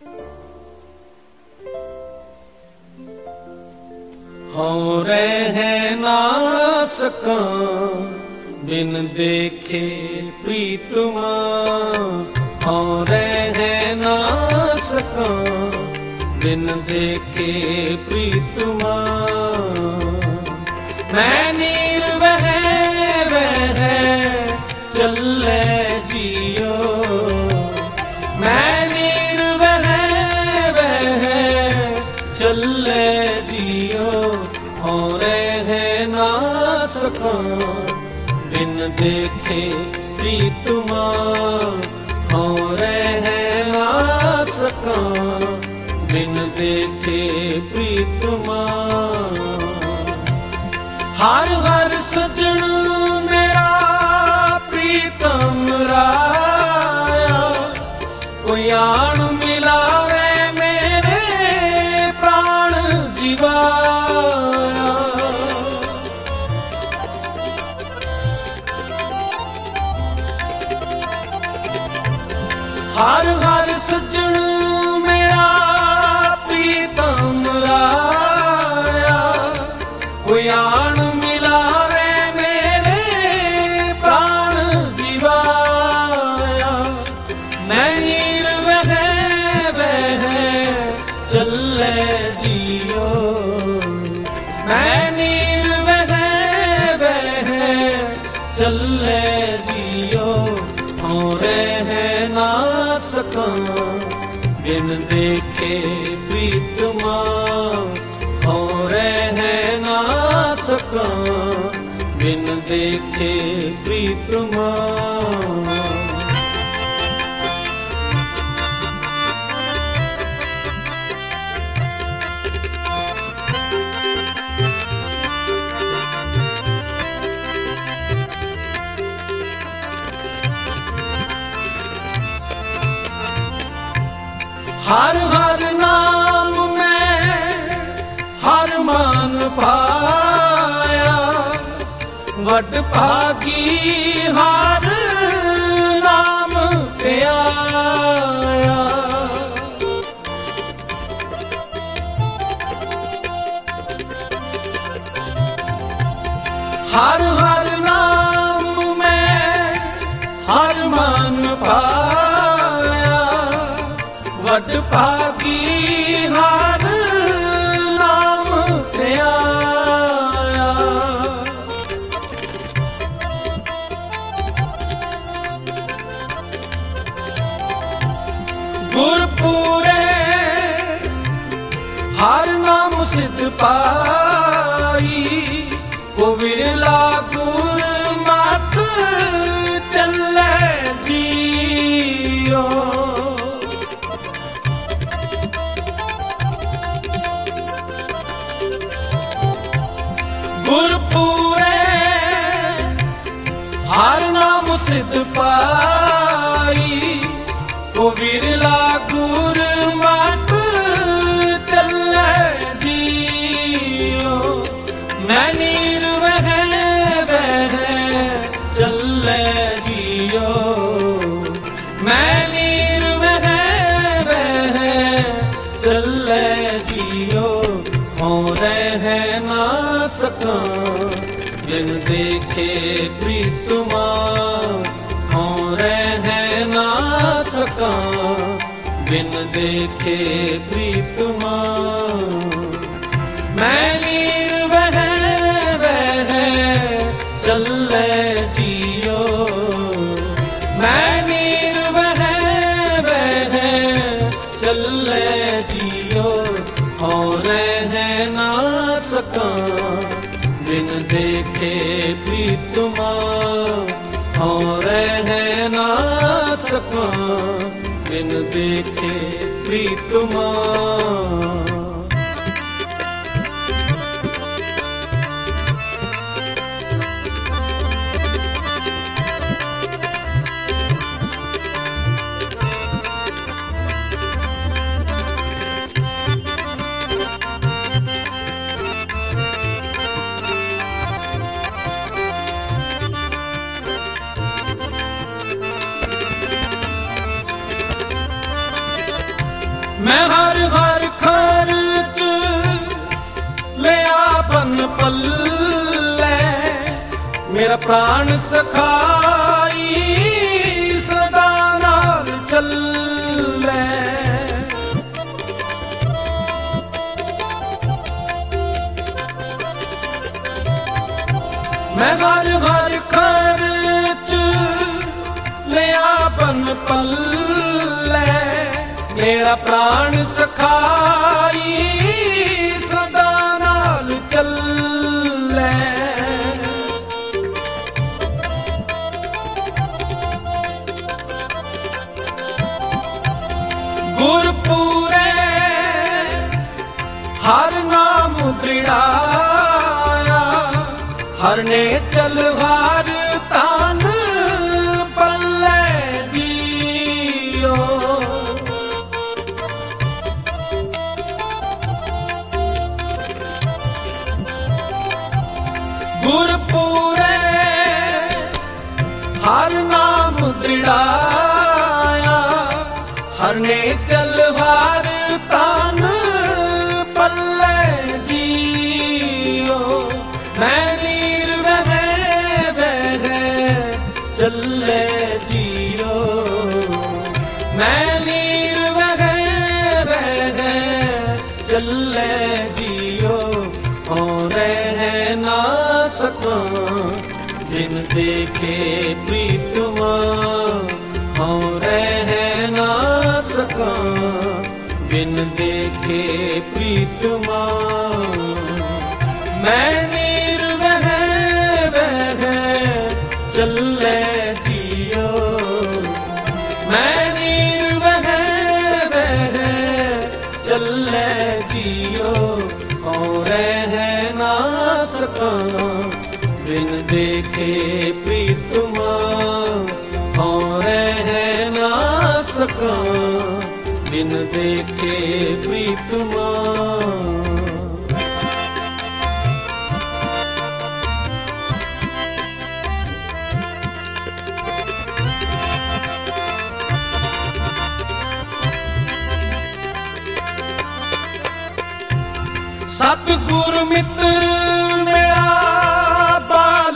हाँ रह ना सकां बिन देखे प्रीतमा, हाँ रह ना सकां बिन देखे प्रीतमा। मैं नीर वह चले जियो, मैं नीर वह चले जियो। हाँ रह ना सकां बिन देखे प्रीतमा, हाँ रह ना सकां बिन देखे प्रीतमा। हर हर सजन मेरा प्रीतम राया, कोई आन मिलावे मेरे प्राण जीवाया। हर हर सजन मेरा प्रीतम राया, कोई आन मिलावे मेरे प्राण जीवाया। मैं नीर वह चले जियो, मैं नीर वह चले जियो। हाँ रह ना सकां बिन देखे प्रीतमा, हाँ रह ना सकां बिन देखे प्रीतमा। हर हर नाम में हर मान पाया, वड भागी हर नाम पे आया। हर हर नाम में हर मान पाया, वड भागी हर नाम पे आया। गुरपुरे हर नाम सिद्ध पाई, को विरला गुर मत चले जियो। गुरपुरे हर नाम सिद्ध पाई, को विरला गुर मत चले जियो। मैं नीर वह चले जियो, मैं नीर वह चले जियो। हाँ रह ना सकां बिन देखे प्रीतमा, हाँ रह ना सकां बिन देखे प्रीतमा। मैं नीर वह चले जियो, मैं नीर वह चले जियो। हाँ रह ना सकां बिन देखे प्रीतमा, हाँ रह ना सकां बिन देखे प्रीतमा। मैं हर हर खर्च लिया बन पल्ले, मेरा प्राण सखाई सदा नाल चले। मैं हर हर खर्च लिया बन पल्ले, मेरा प्राण सखाई सदा नाल चले। गुरपुरे हर नाम दृढ़ाया, हर ने चल हर तान पल्ले जियो। गुरपुरे हर नाम दृढ़ाया, हर ने चल हर तान पल्ले जियो। मैं नीर वह चले जियो, मैं नीर वह चले जियो। और रह ना सका बिन देखे प्रीतमा, और रह ना सका बिन देखे प्रीतमा। मैं नीर वह चले जियो, मैं नीर वह चले जियो। और रह ना सका बिन देखे प्रीतमा, और रह ना सका बिन देखे प्रीतमा। सतगुर मित्र मेरा बाल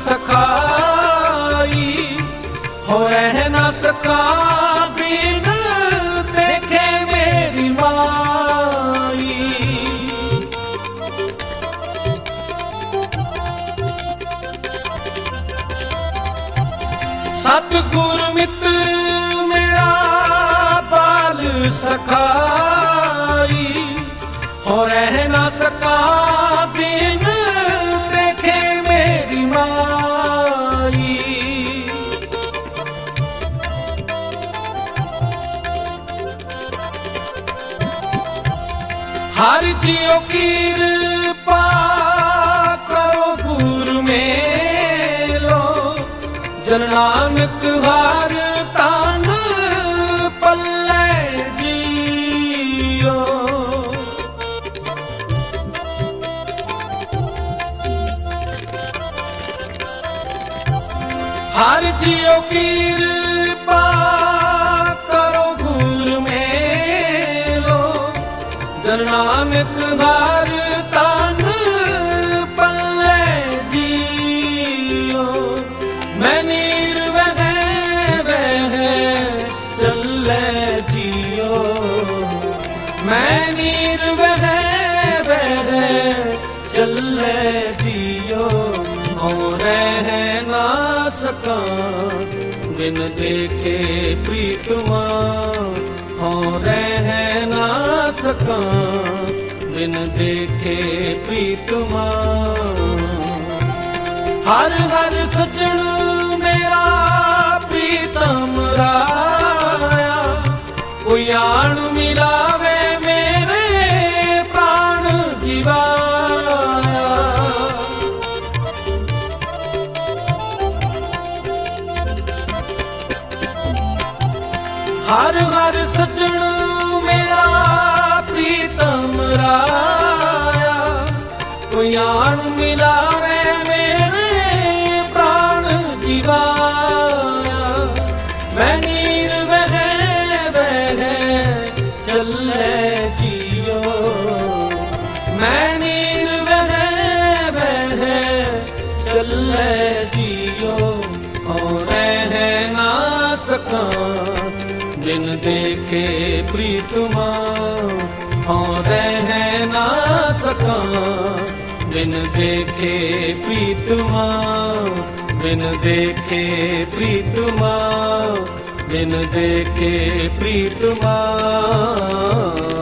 सखाई, हो रह ना सका बिन देखे मेरी माई। सतगुर मित्र मेरा बाल सखाई, हो रह ना सका बिन देखे मेरी माई। हर जियो कृपा करो गुरु मेलो, जन नानक हर तान पल्ले जियो। हर जियो कृपा करो गुरु मेलो, जन नानक हर तान पल्ले जियो। मैं नीर वह चले जियो, मैं नीर वह चले जियो। और रह ना सका बिन देखे प्रीतमा, और रह ना सका बिन देखे प्रीतमा। हर हर सजन मेरा प्रीतम राया, कोई आन मिलावे मेरे प्राण जीवाया। हर हर सजन मेरा प्रीतम राया, कोई आन मिलावे मेरे प्राण जीवाया। मैं नीर वह चले सका, बिन देखे प्रीतमा हाँ रह ना सका, बिन देखे प्रीतमा, बिन देखे प्रीतमा, बिन देखे प्रीतमा।